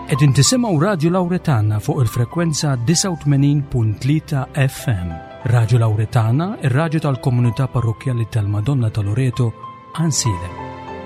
Qegħdin tisimgħu Radio Lawretana fuq il-frekwenza 89.3 FM. Radio Lawretana, ir-radju tal-Komunità Parrokjali tal-Madonna ta' Loreto, Ansilem.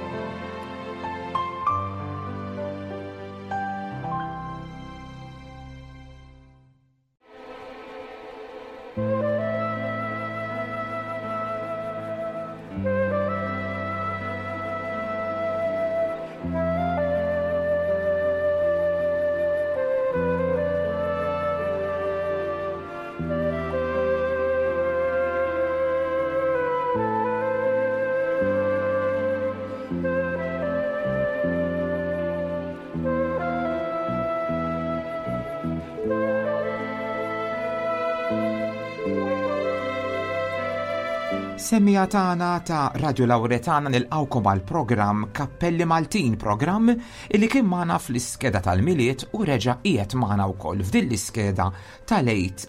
Semmija tagħna ta' Radio Lawretana nilqawkom għal programm Kappelli Maltin, programm illi kien magħna fl-iskeda tal-miliet u reġa' qiegħed magħna wkoll f'din l-iskeda tal-Eid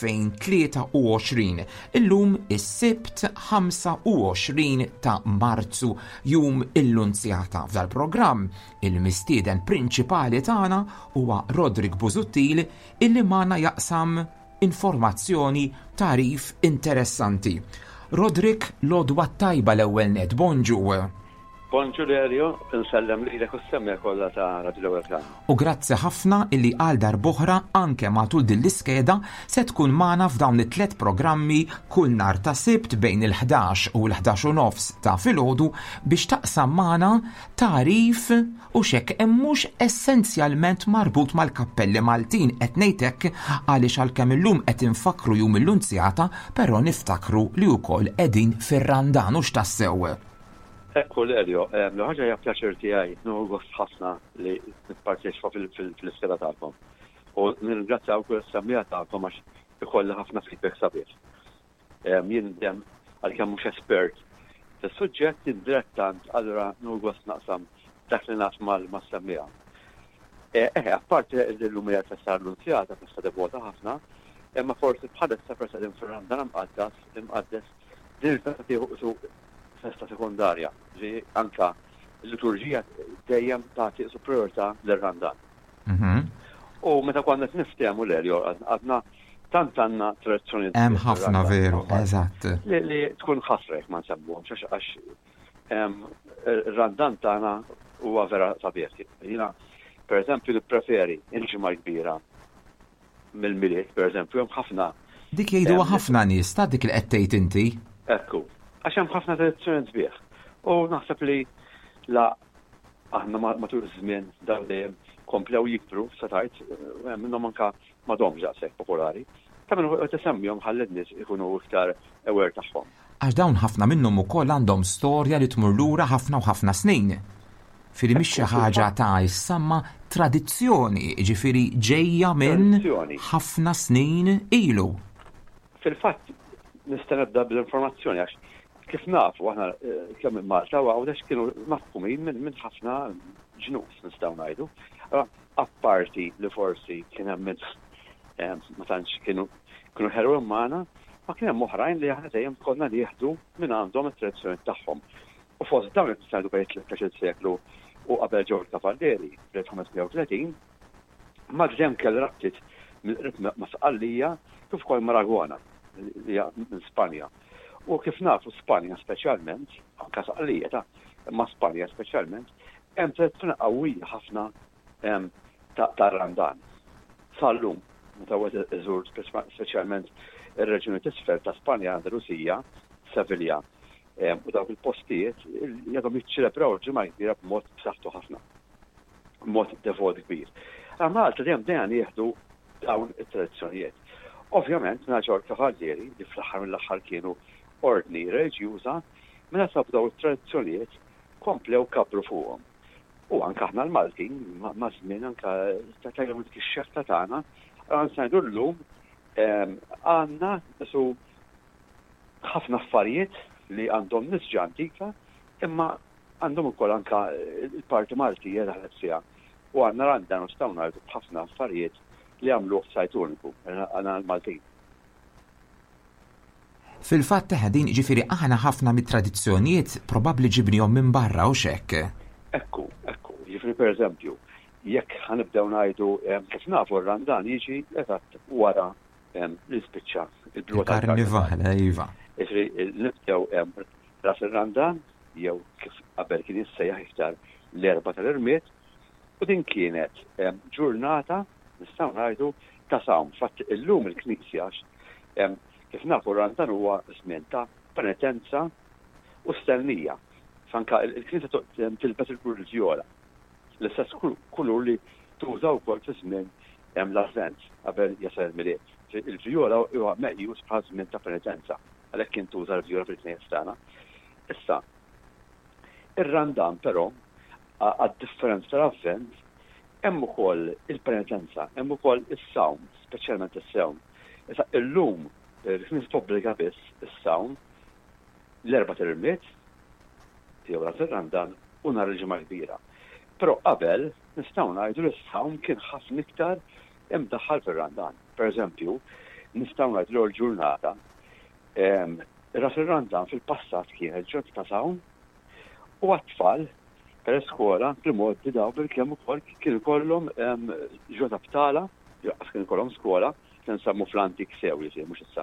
2023. Illum is-Sibt 25 ta' Marzu, jum il-Lunzjata. F'dal-programm il-mistieden prinċipali tagħna huwa Rodrik Busuttil illi magħna jaqsam informazzjoni tarif interessanti. Rodrik, lodwa tajba l-ewwel net, bonġu. Bonġu Lerio, nsellem lilek u s-semmija kollha ta' Radio Lawretana. U grazzi ħafna illi għal darb'oħra anke matul din l-iskeda se tkun magħna f'dawn it-tliet programmi kull nhar ta' Sibt bejn il-11 u l-11:nofs ta' filgħodu biex taqsam magħna tarif u xekk hemm mhux essenzjalment marbut mal-Kappelli Maltin qed ngħidlek għaliex għalkemm illum qed infakru jum il-Lunzjata, però niftakru li wkoll qegħdin fir-Randan u x'tassew. Ekku Lerio, l-ħaġa hija pjaċir tiegħi, gost ħafna li nipparteċipa fil-iskeda tagħkom. U nirringrazzja wkoll is-semmija tagħkom għax ikolli ħafna feedback sabiħ. Jien dem għalkemm mhux espert fis-suġġett indirettant, allura gost naqsam dak li nagħt mas-semmija. Apparti l-lum hija festa Lunzjata, festa devota ħafna, imma forsi bħalissa presedin fir-Randan imqaddes din il-festa festa sekundarja, li anka l-liturġija dejjem tagħti priorità lir-Randan. U meta konna niftehmu Lerio, għadna tant għandna tradizzjoni. Hemm ħafna veru, eżatt. Li tkun ħasrek ma nsebbuhom, għax ir-Randan tagħna huwa vera sabiħ. Jiena pereżempju nippreferi il-ġimgħa kbira mill-miliet, pereżempju hemm ħafna. Dik jgħidu ħafna nies ta' dik li qed tgħid inti. Ekku. Għax hemm ħafna tradizzjoni sbieħ. U naħseb li aħna matul iż-żmien dawn dejjem komplew jikbru satajt, minnhom anke m'għadhomx daqshekk popolari. Ta' minnu qed isemmihom ħalli n-nies ikunu iktar aware tagħhom. Għax dawn ħafna minnhom ukoll għandhom storja li tmur lura ħafna u ħafna snin. Fili mhix xi ħaġa ta' issamma tradizzjoni, ġifieri ġejja minn ħafna snin ilu. Fil-fatt nista' nibda bl-informazzjoni għax kif nafu aħna kemm Malta għawdex kienu mafhumin minn ħafna ġnus nistgħu ngħidu. Apparti li forsi kien hemm ma tantx kienu ħerwin magħna, ma kien hemm oħrajn li aħna dejjem konna jieħdu minn għandhom it-tradizzjoni tagħhom. U fost dawn qed ngħidu bejn 13 seklu u qabel Ġorġ Kavalleri fl-1930 ma dejjem kell rabtiet ma' Sqallija kif ukoll Maragwana li hija minn Spanja. U kif nafu Spanja speċjalment, anke Sqallija ma' Spanja speċjalment, hemm tradizzjoni qawwija ħafna ta' Randan. Sallum, meta wieħed iżur speċjalment ir-reġjuni t'isfel ta' Spanja, Andalusija, Sevilla, u dawk il-postijiet jagħhom jiċċelebraw il-ġimgħa kbira b'mod b'saħħtu ħafna, b'mod devot kbir. Malta dejjem jieħdu dawn it-tradizzjonijiet. Ovvjament, Ġorġ Kavalleri li fl-aħħar mill-aħħar kienu ordni reliġjuża, meta sabu dawn it-tradizzjonijiet komplew kabru fuqhom. U anke aħna l-Maltin, ma' żmien anke tajjeb dik ix-xefta tagħna, ngħidu llum għandna nisu ħafna affarijiet li għandhom nies antika, imma għandhom ukoll anke il-parti Maltija daħlet fiha. U għandna Randan nistgħu ngħidu b'ħafna affarijiet li għamluh sajt uniku għandna l-Maltin. Fil-fatt ħadin ġifieri aħna ħafna mit-tradizzjonijiet probabbli ġibnihom minn barra u x'hekk. Ekku, ġifieri pereżempju, jekk ħanibdew ngħidu kif nafu r-randan jiġi eżatt wara l-ispiċċa il-blu Karnivala, iva. Nibdew ras ir-randan jew kif qabel kien jissejjaħ iktar l-erba' tal-irmiet u din kienet ġurnata nistgħu ngħidu ta' sawm. Fatt illum il-Knisja kif nafu r-randan huwa żmien ta' penitenza u stennija. Fanka il-Knisja tilbes il-kurżjola. L-istess kulur li tuża wkoll fi żmien l-Avvent qabel jasal il-miliet. Il-vjola huwa meqjus bħal żmien ta' penitenza, għalhekk kien tuża l-vjola fil-knejjes tagħna. Issa, ir-randan però għad-differenza tal-Avvent hemm ukoll il-penitenza, hemm ukoll is-sawm, speċjalment is-sawm. Issa illum il-Knisja tobbliga biss is-sawm l-erba' tal-irmiet jew ras ir-randan u nhar il-ġimgħa kbira. Però qabel nistgħu ngħidu li s-sawm kien ħafna iktar imdaħħal fir-randan. Pereżempju, nistgħu ngħidu l-ġurnata ras ir-randan fil-passat kienet ġurnata ta' sawm u għat-tfal per-iskola fil-modi daw bil-kemm ukoll kienu kollhom ġurnata btala, kien kollhom skola, kien nsammu fl-antik sew jisir mhux issa.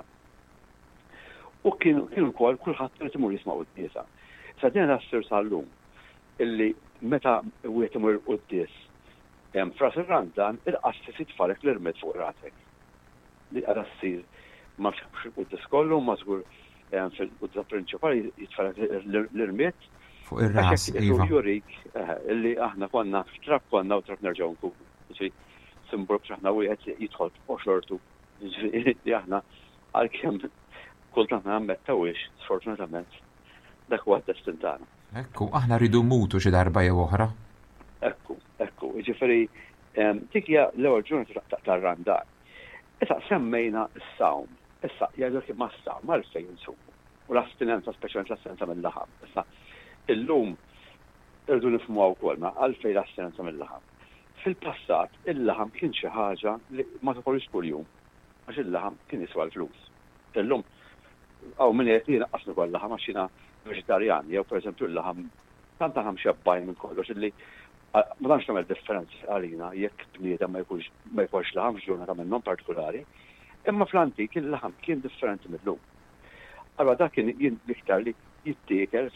U kienu wkoll kulħadd irid imur jisma' qudiesa. Sa din nassir sal-lum illi meta wieħed imur qudies f'ras ir-randan il-qassi titfarek l-irmed fuq ratek. Li qara ssir ma fx qudies kollu ma żgur fil-qudies prinċipali jitfarek l-irmed fuq ir-ras iva. Jurik illi aħna konna f'trab konna u trab nerġgħu nkunu. Ġifieri simbol traħna wieħed jidħol f'oxortu. Ġifieri aħna għalkemm kultant nagħmmettawiex sfortunatament dak huwa d-destin tagħna. Ekku, aħna rridu mutu xi darba jew oħra. Ekku, ġifieri dik hija l-ewwel ġurnata tar-randan. Issa semmejna s-sawm. Issa jgħidu kif ma s-sawm għalfejn insumu. U l-astinenza speċjalment l-astinenza mill-laħam. Issa illum irridu nifhmuha wkoll ma għalfejn l-astinenza mill-laħam. Fil-passat il-laħam kien xi ħaġa li ma tħollix kuljum għax il-laħam kien jiswa l-flus. Illum minn qed jinaqqas ukoll laħam għax jiena veġitarjan jew pereżempju l-laħam tant aħam xebbajn minn kollox illi ma tantx tagħmel differenza għalina jekk bniedem ma jkunx laħam f'ġurnata minnhom partikolari, imma fl-antik il-laħam kien differenti mill-lum. Allura dak kien l-iktar li jittiekel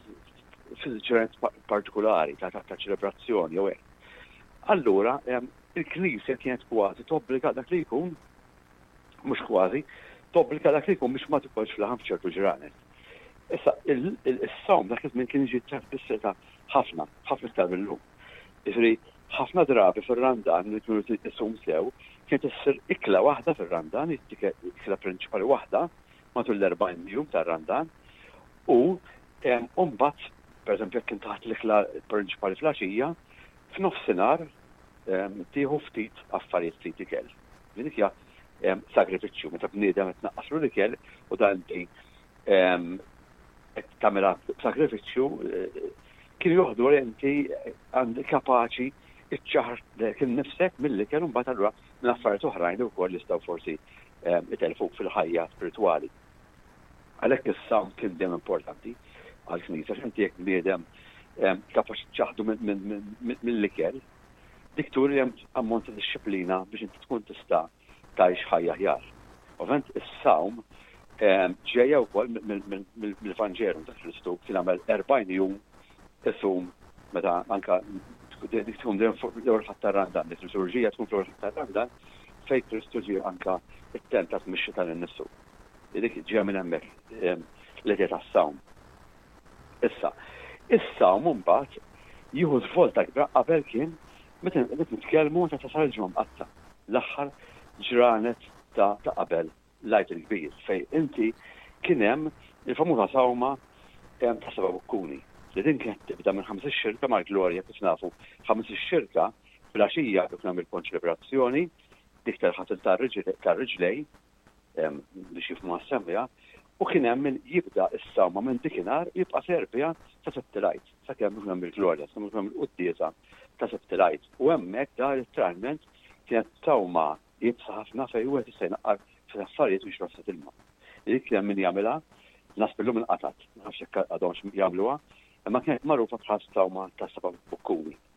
fil-ġurnat partikolari ta' ċelebrazzjoni jew hekk. Allura il-Knisja kienet kważi tobbliga dak li jkun mhux kważi tobbliga dak li jkun biex ma tikolx fl-laħam f'ċertu ġranet. Issa is-sawm dak iż-żmien kien jiġi bisseta ħafna iktar mill-lum. Jiġri ħafna drabi fir-randan li kienu isum sew kienet issir ikla waħda fir-randan, ikla prinċipali waħda matul l-40 jum tar-randan u mbagħad pereżempju jekk kien taħt l-ikla prinċipali fl-għaxija f'nofsinhar tieħu ftit affarijiet ftit ikel. Dik hija sagrifiċċju meta bniedem qed tnaqqaslu l-ikel u dan tagħmilha sagrifiċċju kien joħdu inti għandi kapaċi iċċaħar kien nifsek mill-ikel u mbagħad allura minn affarijiet oħrajn ukoll jistgħu forsi itelfuk fil-ħajja spiritwali. Għalhekk is-sawm kien dejjem importanti għall-Knisja x'inti jekk bniedem kapaċi ċaħdu mill-ikel dik turi hemm ammont ta' disċiplina biex inti tkun tista' tgħix ħajja aħjar. Ovvjament is-sawm ġejja wkoll mill-Evanġelu ta' Kristu kien għamel 40 jum isum meta anke dik tkun l-ewwel ħadd-randan, lit-liturġija tkun l-ewwel ħadd-randan fejn Kristu ġie anke it-tent ta' tmixxi tal-innifsu. Dik ġejja minn hemmhekk l-idea tas-sawm. Issa, is-sawm mbagħad jieħu svolta kbira qabel kien meta nitkellmu ta' tasal il-ġimgħa mqatta. L-aħħar ġranet ta' qabel l-għajt il-kbir fejn inti kien hemm il-famuża sawma ta' Seba' Bokkuni. Li din kienet tibda minn 5 xirka mal Glorja kif nafu 5 xirka fil-għaxija kif nagħmel konċelebrazzjoni dik tal-ħasil tar-riġlej biex jifhmu assembja u kien hemm min jibda s-sawma minn dikinhar jibqa' serbja ta' Septilajt sakemm nagħmel Glorja, sakemm nagħmel quddiesa ta' Septilajt. U hemmhekk da literalment kienet sawma jibsa ħafna fejn wieħed jista' jnaqqar fil-affarijiet biex rosset ilma. Dik kien min jagħmilha nasbillhom inqatat, ma nafx jekk għadhomx jagħmluha, imma kienet magħrufa bħal sawma ta' Seba' Bokkuni.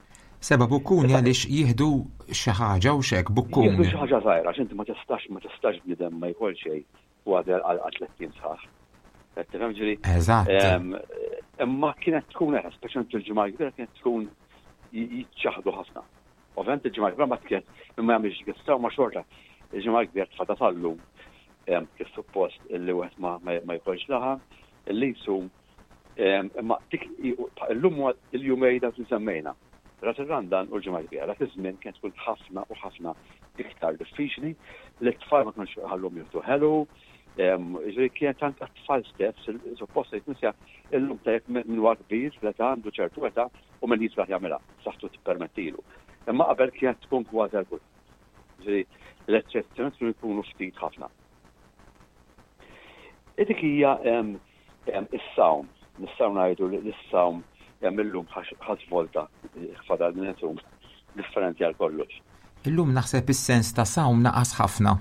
Seba bukkuni għaliex jieħdu xi ħaġa u xek bukkuni. Jieħdu xi ħaġa żgħira għax inti ma tistax bniedem ma jkoll xejn għadha għal 30 sħaħ. Qed tifhem ġieli? Eżatt. Imma kienet tkun speċjalment il-ġimgħa kbira kienet tkun jiċċaħdu ħafna. Ovvjament il-ġimgħa kbira ma kienet imma jagħmilx għistaw ma xorta. Il-ġimgħa kbira tfadda tallu kif suppost illi wieħed ma jkollx laħa, illi jsum imma dik illum il-jumej dak li semmejna. Rat ir-Randan u l-ġimgħa kbira dak iż-żmien kienet tkun ħafna u ħafna iktar diffiċli li t-tfal ma kienx ħallhom jieħdu ħelu, ġifieri kienet anke t-tfal stess suppost jitnisja illum tajjeb minn huwa kbir l-età għandu ċertu età u min jisbaħ jagħmilha saħħtu tippermettilu. Imma qabel kienet tkun kważi l kull. Ġifieri l-eċċezzjoni kienu jkunu ftit ħafna. Dik hija is-sawm, nistgħu ngħidu li s-sawm illum ħadd volta fadal minn insum differenti għal kollox. Illum naħseb is-sens ta' sawm naqas ħafna.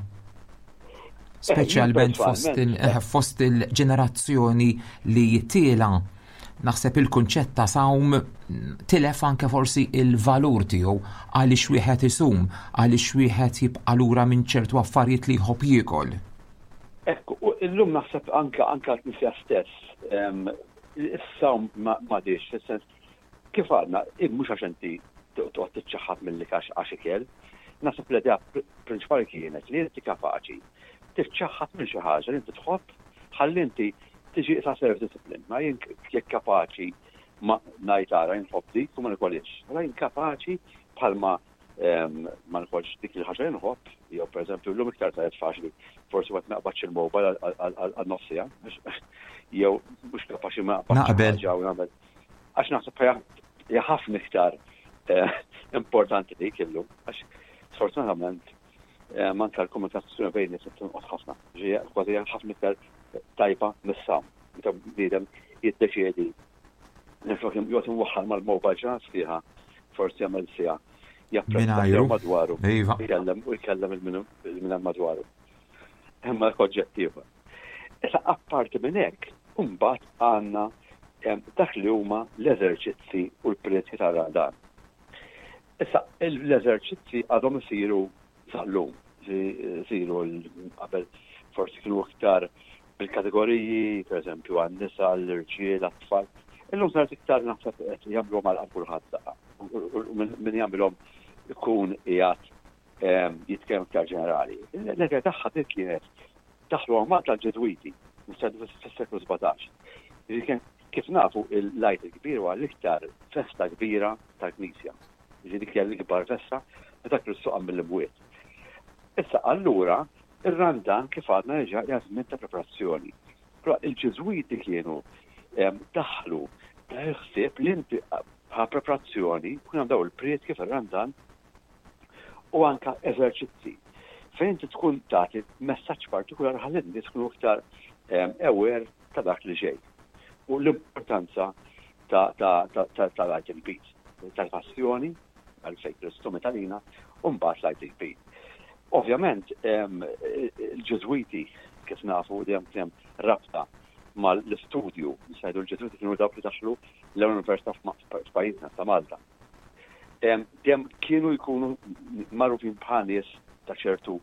Speċjalment fost il-ġenerazzjoni li tiela naħseb il-kunċett ta' sawm tilef anke forsi il-valur tiegħu għaliex wieħed isum, għaliex wieħed jibqa' lura minn ċertu affarijiet li jħobb jiekol. Ekku, illum naħseb anke t-nisja stess is-sawm m'għadix fis-sens kif għadna mhux għax inti toqgħod tiċċaħħad mill-likax għax ikel. Naħseb l-idea prinċipali kienet li inti kapaċi tiċċaħħad minn xi ħaġa li inti tħobb ħalli inti tiġi ta' self-discipline. Ma jien jekk kapaċi ma ngħid ara jinħobb dik u ma nkollix. Ara jien kapaċi bħalma ma nkollx dik il-ħaġa li nħobb, jew pereżempju llum iktar tajjeb faċli forsi waqt naqbadx il-mobile għal-nofsija, jew mhux kapaċi ma naqbad nagħmel. Għax naħseb hija ħafna iktar importanti dik illum, għax sfortunatament manka l-komunikazzjoni bejn nies tinqos ħafna. Kważi ħafna iktar tajba mis-sawm. Meta bniedem jiddeċiedi nifhom jgħod inwaħħal mal-mobile ġas fiha forsi jagħmel sija japprezza madwaru. Jkellem il-min madwaru. Imma l-oġġettiva. Issa apparti minn hekk, imbagħad għandna dak li huma l-eżerċizzi u l-prezzi tar-Randan. Issa l-eżerċizzi għadhom isiru sal-lum, isiru qabel forsi kienu iktar bil-kategoriji, pereżempju għan-nisa, l-irġiel, għat-tfal. Illum saret iktar naħseb qed jagħmluhom għal kulħadd daqqa. Min jagħmilhom ikun qiegħed jitkellem iktar ġenerali. L-idea tagħha dik kienet daħlu ma tal-Ġedwiti fis-seklu 17. Kif nafu il-lajt il-kbir huwa l-iktar festa kbira tal-Knisja. Dik hija l-ikbar festa meta kienu suqam mill-imwiet. Issa allura ir-Randan kif għadna reġa' żmien ta' preparazzjoni. Però il-Ġeżwiti kienu daħlu ta' ħsieb li inti bħala preparazzjoni kun hemm daw il-priet kif ir-Randan u anke eżerċizzi. Fejn inti tkun tagħti messaġġ partikolari ħalli nies tkunu iktar aware ta' dak li ġej. U l-importanza ta' lajt il-bit, tal-passjoni, għal-fejn Kristu metalina, u mbagħad lajt il-bit. Ovvjament, il-Ġeżwiti kif nafu dejjem rabta mal-istudju, sajdu l-Ġeżwiti kienu dawk li daħlu l-Università f'pajjiżna ta' Malta. Dejjem kienu jkunu magħrufin bħal nies ta' ċertu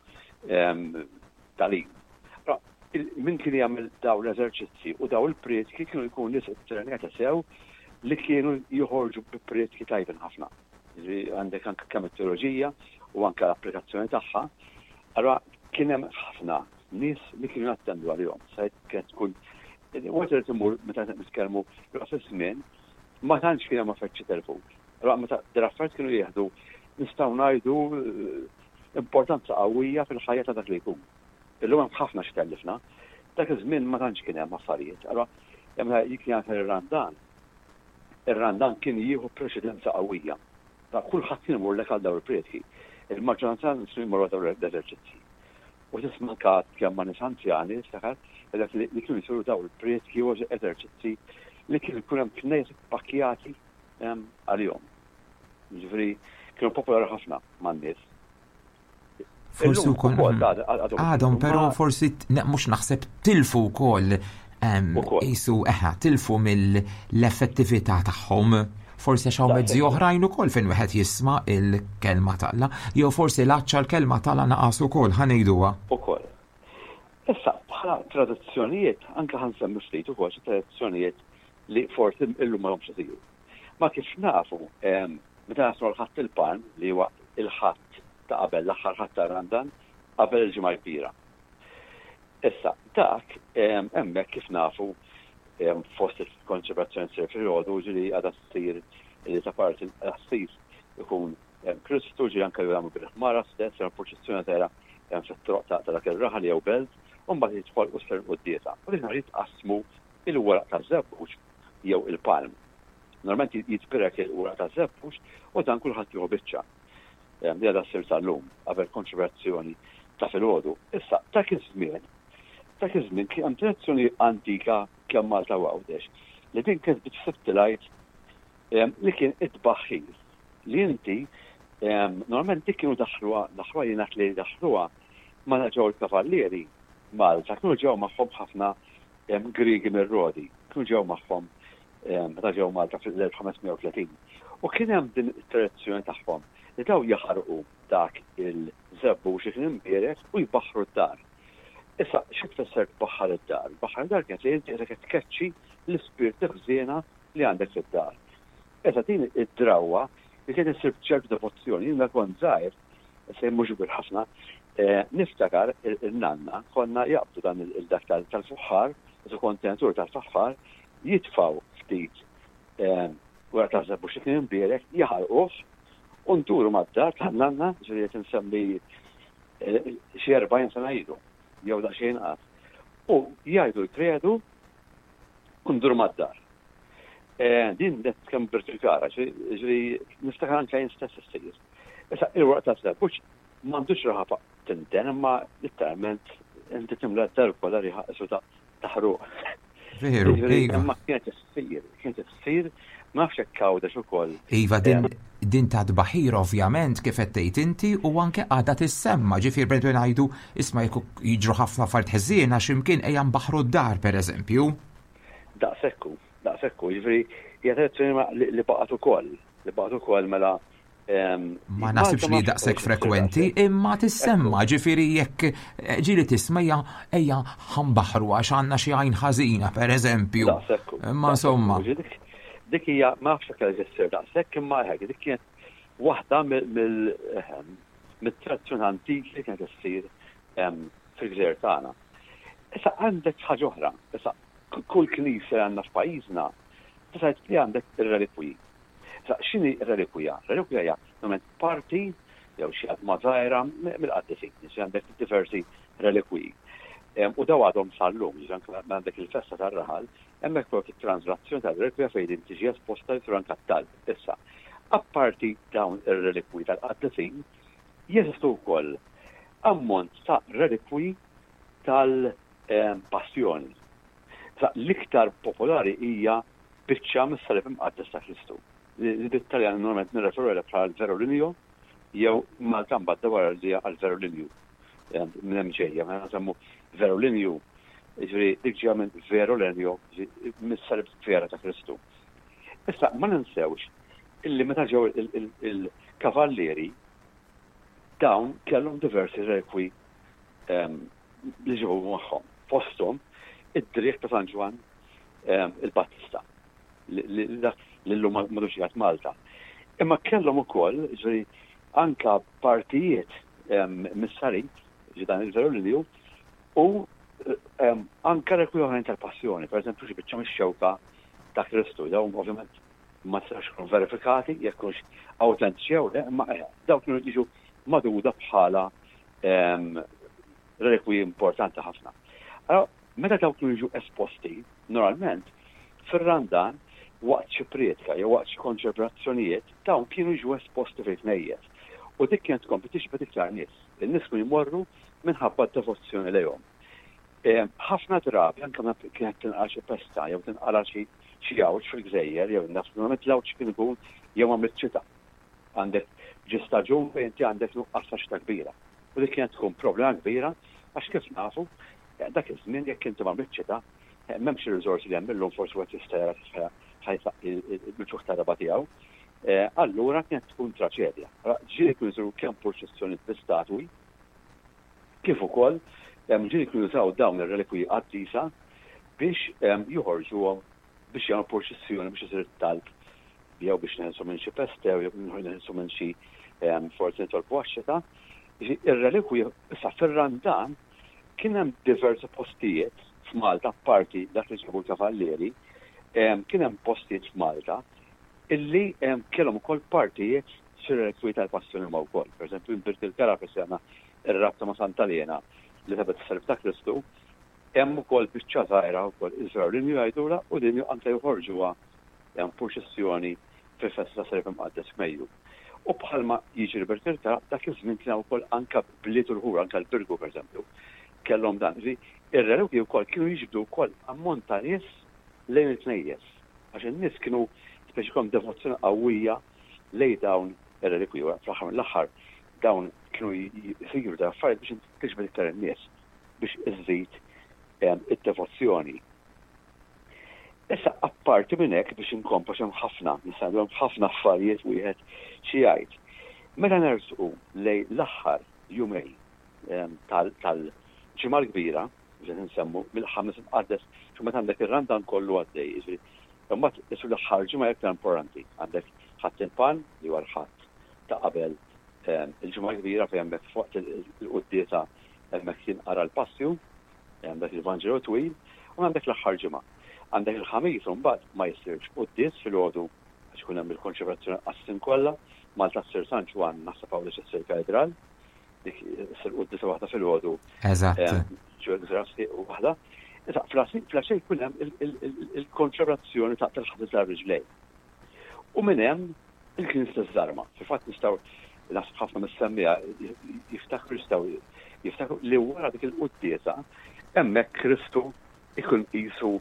tagħlim. Min kien jagħmel daw l-eżerċizzi u daw il-pretki kienu jkunu nies trenjata sew li kienu joħorġu bi pretki tajbin ħafna. Għandek anke kemm it-teoloġija u anke l-applikazzjoni tagħha. Allora kien hemm ħafna nies li kienu jattendu għalihom. Se kienet tkun waqt li timur meta nitkellmu fis-żmien ma tantx kien hemm affarijiet telefon. Allora meta d-affarijiet kienu jieħdu nistgħu ngħidu importanza qawwija fil-ħajja ta' dak li jkun. Illum hemm ħafna x'tellifna. Dak iż-żmien ma tantx kien hemm affarijiet. Allora hemm jkien ir-Randan. Ir-Randan kien jieħu preċedenza qawwija. Kulħadd kien imur lek għal dawn il-prietki. Il-maġġoranza nislu jmorru dawn l-eżerċizzi. U tisma' kemm ma' nies anzjani stakar li kienu jsiru dawn il-prietki u eżerċizzi li kienu jkun hemm knejs pakkjati għalihom. Jiġifieri kienu popolari ħafna man-nies. Forsi wkoll għadhom però forsi mhux naħseb tilfu wkoll qisu tilfu mill-effettività tagħhom Forsi xaw mezzi oħrajn ukoll fejn wieħed jisma' il-kelma talla, jew forsi laċċa l-kelma talla naqas ukoll ħanejduha. Ukoll. Issa bħala tradizzjonijiet anke ħansemmi ftit ukoll xi tradizzjonijiet li forsi illum ma homx isiru. Ma kif nafu, meta naslu l-ħadd il-Palm li huwa il-ħadd ta' qabel l-aħħar ħadd ta' Ramadan qabel il-ġimgħa kbira. Issa dak hemmhekk kif nafu fost il-konċeprazzjoni sir fil-ħodu ġili għadha ssir li ta' parti ssir ikun Kristu ġi anke jagħmlu bil-ħmara stess il-proċessjoni tara fit-troq ta' dak ir-raħal jew belt u mbagħad jidħol usser qudieta. U dik jitqasmu il-waraq ta' żebbuġ jew il-palm. Normalment jitbirek il-waraq ta' żebbuġ u dan kulħadd jieħu biċċa. Li għadha ssir tal-lum qabel konċeprazzjoni ta' filgħodu. Issa dak iż-żmien kien hemm tradizzjoni antika kemm Malta u Għawdex li din kienet bitfittilajt li kien it-tbaħħir li inti normalment dik kienu daħluha jingħad li daħluha ma ġew il-kavallieri Malta kienu ġew magħhom ħafna Griegi mir-Rodi, kienu ġew magħhom meta ġew Malta fil-1530. U kien hemm din it-tradizzjoni tagħhom li daw jaħarqu dak il-żebbuġ li kien imbieret u jbaħħru d-dar. Issa, xi tfisser tbaħħar id-dar? Baħħar id-dar kienet li inti qed tkeċċi l-ispirt ħżiena li għandek fid-dar. Issa din id-drawwa li kienet issir b'ċertu devozzjoni, jien kont żgħir, se mhux bil-ħafna, niftakar il-nanna konna jaqbdu dan il-dak tal-fuħħar, il-kontenatur tal-fuħħar, jitfgħu ftit wara taħseb biex kien imbierek jaħarquh u nduru mad-dar tal-nanna, ġifieri qed insemmi xi 40 sena ilu. Jew daqsxejn qas. U jgħidu l-kredu u nduru mad-dar. Din kemm vertikara, ġifieri niftakar anke jien stess issir. Issa il-waqt ta' żebbuġ m'għandux raħa tinten imma literalment inti timla d-dar kollha riħaqsu ta' ħruq. Veru, iva. Ma kienet issir ma nafx hekk Għawdex ukoll. Iva din ta' tbaħħir ovvjament kif qed tgħid inti u anke għadha tissemma ġifier bejn ngħidu isma' jekk jiġru ħafna affarijiet ħżiena x'imkien ejja nbaħħru d-dar pereżempju. Daqshekk, ġifieri hija tradizzjoni li baqgħet ukoll mela ma nasibx li daqshekk frekwenti imma tissemma ġifieri jekk ġieli tisma' ejja ħanbaħħru għax għandna xi għajn ħażina pereżempju. Imma insomma. Dik hija ma nafx hekk issir daqshekk imma hekk dik kienet waħda mit-tradizzjoni antiki li kienet issir fil-gżejjer tagħna. Issa għandek ħaġa oħra, issa kull knisja għandna f'pajjiżna tista' li għandek ir-relikwji. Issa x'inhi r-relikwija? R-relikwija hija normalment parti jew xi ħadd żgħira mill-qaddisin, xi għandek diversi relikwji. U daw għadhom sal-lum, għandek il-festa tar-raħal, hemmhekk propri it-translazzjoni tal-relikwija fejn tiġi esposta li turan kat-talb. Issa, apparti dawn ir-relikwi tal-qaddisin, jeżistu wkoll ammont ta' relikwi tal-passjoni. L-iktar popolari hija biċċa mis-salib imqaddes ta' Kristu. Bit-Taljan normalment nirreferu bħal Verolinio jew Malta mbagħad wara li għal Verolinio. Minn hemm ġejja, ma nsemmu Verolinio, ġifieri dik ġejja minn Verolinio mis-salib vera ta' Kristu. Issa ma ninsewx illi meta ġew il-kavallieri dawn kellhom diversi relikwi li ġew magħhom. Fosthom id-driq ta' San Ġwan il-Battista li llum m'għadux jgħid Malta. Imma kellhom ukoll ġifieri anke partijiet mis-salib dan il-Verolinio u anke relikwi oħrajn tal-passjoni, pereżempju xi biċċa mix-xewka ta' Kristu, dawn ovvjament ma tistax ikunu verifikati jekk hux awtentiċi jew le, imma dawk kienu jiġu magħduda bħala relikwi importanti ħafna. Allora, meta dawk kienu jiġu esposti, normalment fir-Randan waqt xi prietka jew waqt xi konċeprazzjonijiet dawn kienu jiġu esposti fejn tnejjed. U dik kienet tkompli tixbed iktar nies. In-nies kienu jmorru minħabba d-devozzjoni lejhom. Ħafna drabi anke kienet tinqal xi pesta jew tinqala xi għawġ fil-Gżejjer jew normalment l-għawġ kien ikun jew għamlet ċita. Għandek ġi staġun fejn inti għandek nuqqas ta' xita kbira. U dik kienet tkun problema kbira għax kif nafu dak iż-żmien jekk inti m'għamlet ċita m'hemmx ir-riżorsi li hemm illum forsi wieħed jista' ħajsaq il-ċuħ tar-raba tiegħu. Allura kienet tkun traċedja. Ġieli kienu jżuru kemm proċessjoni bl-istatwi, kif ukoll ġieli kienu jużaw dawn ir-relikwi qaddisa biex joħorġuhom biex jagħmlu proċessjoni biex isir it-talb jew biex neħilsu minn xi peste jew neħilsu minn xi forzi nitolbu għax-xita. Ir-relikwi issa fir-Randan kien hemm diversi postijiet f'Malta apparti dak li ġabu l-kavallieri, kien hemm postijiet f'Malta illi kellhom ukoll partijiet xir-relikwi tal-Passjonima wkoll. Pereżempju nbirt il-kara Kristjana ir-rabta ma' Sant'Alena li tabet is-Selb ta' Kristu, hemm ukoll biċċa żgħira wkoll iżgħar li jgħidula u din anke joħorġuha proċessjoni fil-festa Selb Imqaddes f'Mejju. U bħalma jiġri bil-kara dak iż-żmien kien wkoll anke bliet u l-ħur, anke l-Birgu pereżempju, kellhom dan. Ir-relikwi wkoll kienu jiġbdu wkoll ammont ta' nies lejn it-tnejjes. Għax in-nies kienu speċikom devozzjoni qawwija lejn dawn ir-relikwi. Fl-aħħar mill-aħħar dawn kienu jsiru da affarijiet biex tiġbed iktar in-nies biex iżżid id-devozzjoni. Issa apparti minn hekk biex inkomplu hemm ħafna affarijiet wieħed xi jgħid. Meta nersqu lejn l-aħħar jumej tal-ġimgħa l-kbira, biex nsemmu mill-ħames Imqaddes, xi meta għandek ir-Randan kollu għaddej. Imbagħad isu l-aħħar ġimgħa iktar importanti. Għandek ħadd il-pan li huwa l-ħadd ta' qabel il-ġimgħa l-kbira fejn hemmhekk fuq il-quddiesa hemmhekk jinqara l-passju, għandek il-Vanġelu twil, u għandek l-aħħar ġimgħa. Għandek il-ħamis u mbagħad ma jsirx quddies filgħodu għax ikun hemm il-konċeprazzjoni qassin kollha, Malta ssir San Ġwan nasa Pawlu issir katedral, dik issir quddiesa waħda filgħodu. Eżatt. U waħda. Issa fl-għaxej jkun hemm il-konċeprazzjoni ta' tal-ħadd tar-riġlej. U minn hemm il-Knisja Żarma. Fil-fatt nistgħu naħseb ħafna mis-semmija jiftakru li wara dik il-quddiesa hemmhekk Kristu ikun qisu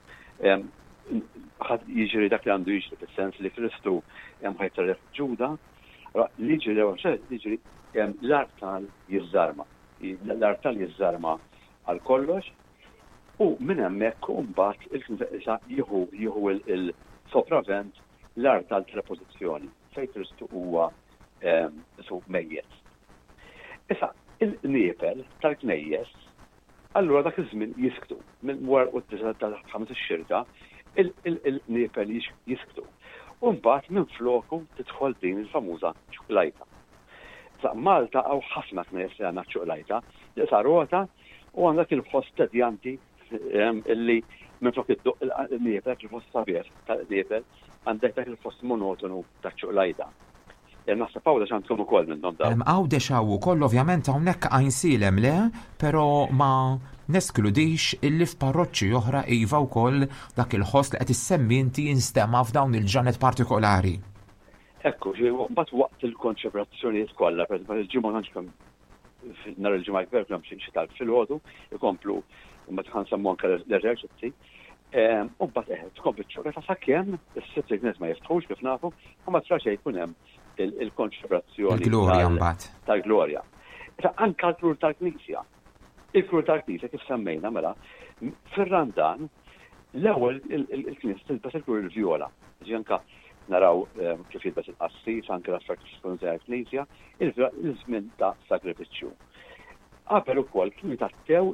jiġri dak li għandu jiġri fis-sens li Kristu ħajtaref Ġuda, li jiġri l-artal jiżarma. L-artal jiżarma għal kollox u minn hemmhekk mbagħad il-Knisja jieħu il-sopravvent l-artal tal-pożizzjoni fejn Kristu huwa mejjed. Issa il-niepel tal-knejjes allura dak iż-żmien jisktu minn wara quddiesa tal-ħames ix-xirka il-niepel jisktu. U mbagħad minn floku tidħol din il-famuża ċokolajta. Sa Malta hawn ħafna knejjes li għandna ċokolajta li sa rota u għandek il-ħoss tedjanti illi minn flok il-niepel il-ħoss sabier tal-niepel għandek dak il-ħoss monotonu ta' ċokolajta. Naħseb Pawla x'għandkom ukoll minnhom dawn. Għawdex hawn ukoll ovvjament hawnhekk għajnsilem le, però ma neskludix illi f'parroċċi oħra iva wkoll dak il-ħoss li qed issemmi inti jinstema' f'dawn il-ġranet partikolari. Ekku, mbagħad waqt il-konċeprazzjonijiet kollha, pereżempju il-ġimgħa nħanġkom nhar il-ġimgħa kbir kemm xi talb filgħodu, ikomplu mbagħad ħansemmu anke l-eżerċizzi. U mbagħad tkompli ċ-ċokolata sakemm is-sitt il-knies ma jiftħux kif nafu, u ma trax jkun hemm il-konċeprazzjoni tal-glorja. Anka l-klur tal-Knisja. Il-klur tal-Knisja kif semmejna mela, fir-Randan l-ewwel il-Knisja tilbes il-klur il-vjola. Anka naraw kif jilbes il-qassis, anke l-affarijiet tal-Knisja, il-żmien ta' sagrifiċċju. Qabel ukoll kienu jtattew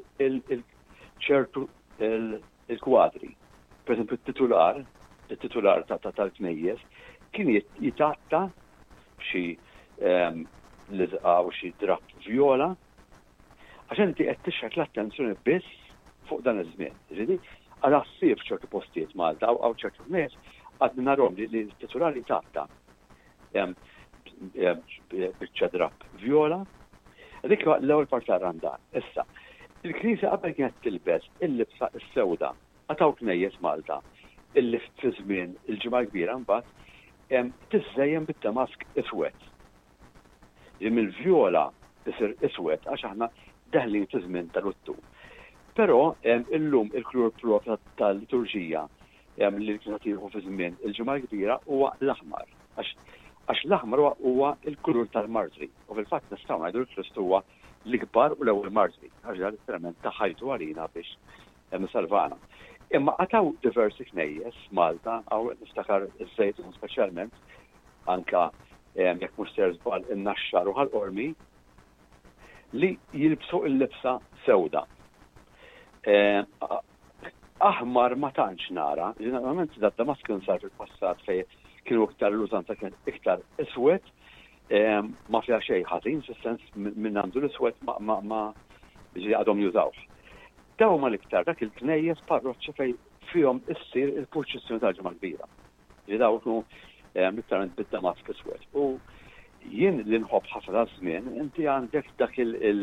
ċertu il-kwadri. Per esempio il-titular tal-knejjes kien jitatta xi liżqa u xi drapp vjola għaxan inti qed tixrek l-attenzjoni biss fuq dan iż-żmien. Ġifieri għal ħsieb f'ċertu postijiet Malta aw ċertu nies għadna narhom li l-titular jitatta biċċa drapp vjola. Dik l-ewwel part tar-Randan. Issa, il-Knisja qabel kienet tilbes il-libsa s-sewda għataw knejjes Malta illi fi żmien il-ġimgħa kbira mbagħad tiżżejjem bid-damask iswed. Mill-vjola isir iswed għax aħna daħlin fi żmien tal-Uttu. Però illum il-klur propja tal-liturġija li kienet tieħu fi żmien il-ġimgħa kbira huwa l-aħmar. Għax l-aħmar huwa il-kulur tal-martri. U fil-fatt nistgħu ngħidu l-Kristu huwa l-ikbar u l-ewwel martri. Għax verament ta' ħajtu għalina biex salvana. Imma għataw diversi knejjes Malta, għaw niftakar iż-żejtun speċjalment, anka jekk mhux ser żball in-naxxar u ħal-qormi, li jilbsu il-libsa sewda. Aħmar ma tantx nara, ġeneralment Damask sar fil-passat fejn kienu iktar l-użanza kien iktar iswed, ma fiha xejn ħażin, fis-sens minn għandu l-iswed ma għadhom jużawh. Daw ma l-iktar dak il-knejjes parroċċa fejn fihom issir il-purċissjoni tal-ġimgħa kbira. Daw kienu iktar bid-Damask iswed. U jien li nħobb ħafna żmien, inti għandek dak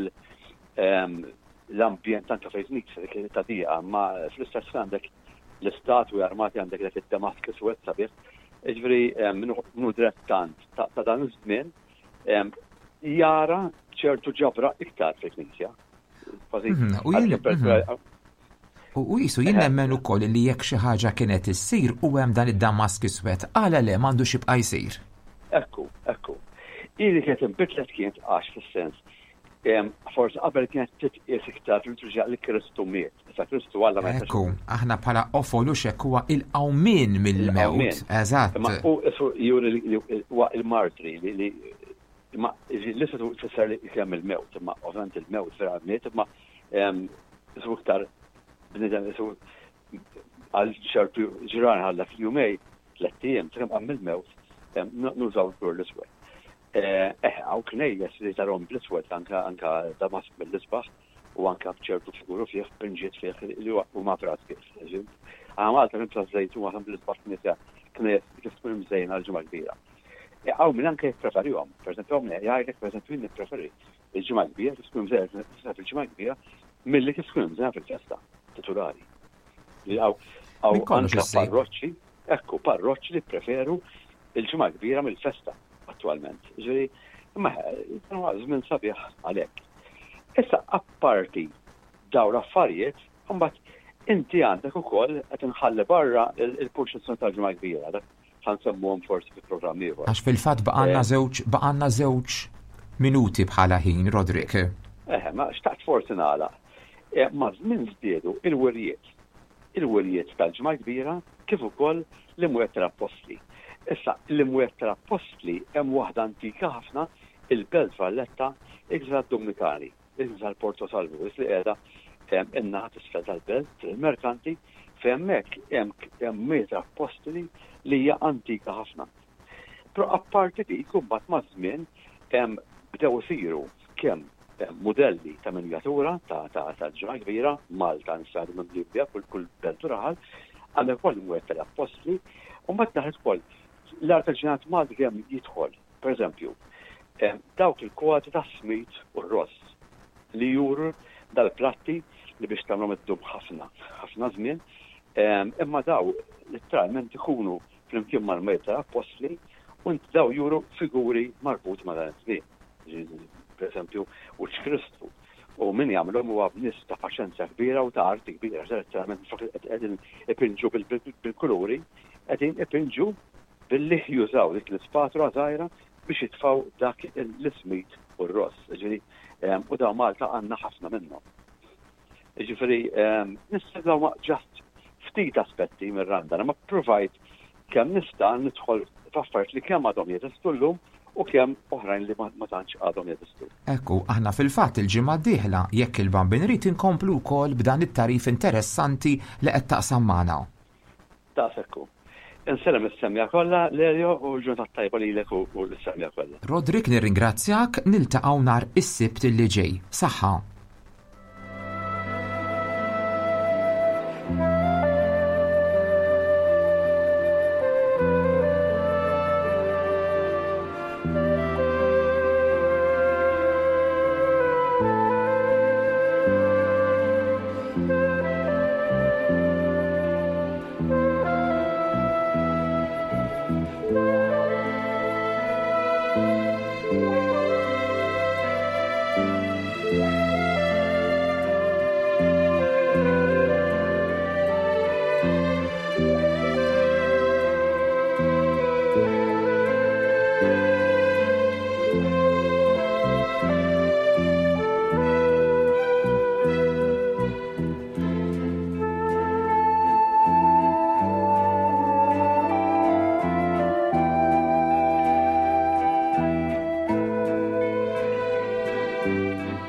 l-ambjent anke fejn nikser ta' diqa, ma fl-istess għandek l-istatwi armati għandek dak id-Damask iswed sabiħ. Ġifieri minnu direttant ta' dan iż-żmien jara ċertu ġabra iktar fil-Knisja. U jisu jien nemmen ukoll li jekk xi ħaġa kienet issir u hemm dan id-Damask iswed, għala le m'għandux jibqa' jsir. Ekku. Ili kienet inbidlet kienet għax fis-sens. Forsi qabel kienet titqies iktar fil-truġa li Kristu miet. Issa Kristu Alla ma Ekku, aħna bħala ofolu x'hekk huwa il-qawmien mill-mewt. Eżatt. Juri il-martri li ma lista tfisser li kemm il-mewt, imma ovvjament il-mewt verament, imma isu iktar bniedem isu għal ċertu ġirani ħalla fil-jumej tliet ijiem kemm hemm il-mewt nużaw l-kur l-iswed. Għaw knejjes li tarhom bl-iswed anka Damask mill-isbaħ u anka b'ċertu figuru fih pinġiet fih li huma praski. Malta kien żejtu għahom bl-isbaħ knejjes kif tkun mżejjena l-ġimgħa kbira. Għaw minn anke jippreferihom, per esempio jgħidlek per esempio nippreferi il-ġimgħa kbira kif tkun mżejjena fil-ġimgħa kbira milli kif tkun mżejjena fil-festa titolari. Għaw anke parroċċi li preferu il-ġimgħa kbira mill-festa attwalment. Ġifieri, imma żmien sabiħ għalhekk. Issa apparti dawn l-affarijiet, imbagħad inti għandek ukoll qed inħalli barra il-purċizzjoni tal-ġimgħa kbira, dak ħansemmuhom forsi fil-programm ieħor. Għax fil-fatt baqgħandna żewġ minuti bħala ħin, Rodrik. Ma xtaqt forsi nagħlaq. Ma żmien żdiedu il-wirjiet tal-ġimgħa kbira kif ukoll l-imwiet tal-Apostli. Issa, l-imwiet tal-Apostli hemm waħda antika ħafna il-Belt Valletta Iżra Dominikani, Iżra Porto Salvo, li qiegħda in-naħa t'isfel tal-Belt il-Merkanti f'hemmhekk hemm mwiet Apostli li hija antika ħafna. Però apparti dik imbagħad ma' żmien bdew isiru kemm modelli ta' minjatura ta' ġimgħa kbira, Malta nistgħu minn Libja kull belt raħal, għandek ukoll imwiet tal-Apostli, u mbagħad naħed ukoll l-art tal-ġinat Malti kemm jidħol, pereżempju, dawk il-kwati ta' smit u r-ross li juru dal-platti li biex tagħmlhom id-dub ħafna żmien, imma daw literalment ikunu flimkien mal-mejt tal-Apostli u daw juru figuri marbuti ma' dan iż-żmien. Per-eżempju, Wiċċ Kristu. U min jagħmlhom huwa b'nies ta' paċenza kbira u ta' arti kbira, literalment qegħdin ipinġu bil-kuluri, qegħdin ipinġu billi jużaw dik l-ispatula żgħira biex jitfgħu dak l-ismit u r-ross. U daw Malta għandna ħafna minnhom. Jiġifieri nistgħu ġast ftit aspetti mir-randana, ma provajt kemm nista' nidħol f'affarijiet li kemm għadhom jeżistu llum u kemm oħrajn li ma tantx għadhom jeżistu. Ekku, aħna fil-fatt il-ġimgħa d-dieħla jekk il-bambin rid inkomplu wkoll b'dan it-tarif interessanti li qed taqsam magħna. Ekku. Insellem is-semmija kollha Lelio u l-ġurnata tajba lilek u l-semmija kollha. Rodrik nirringrazzjak, niltaqgħu nhar is-Sibt li ġej. Saħħa.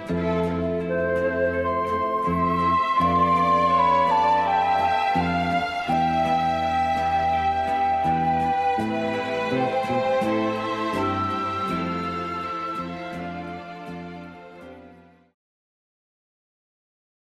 Malta.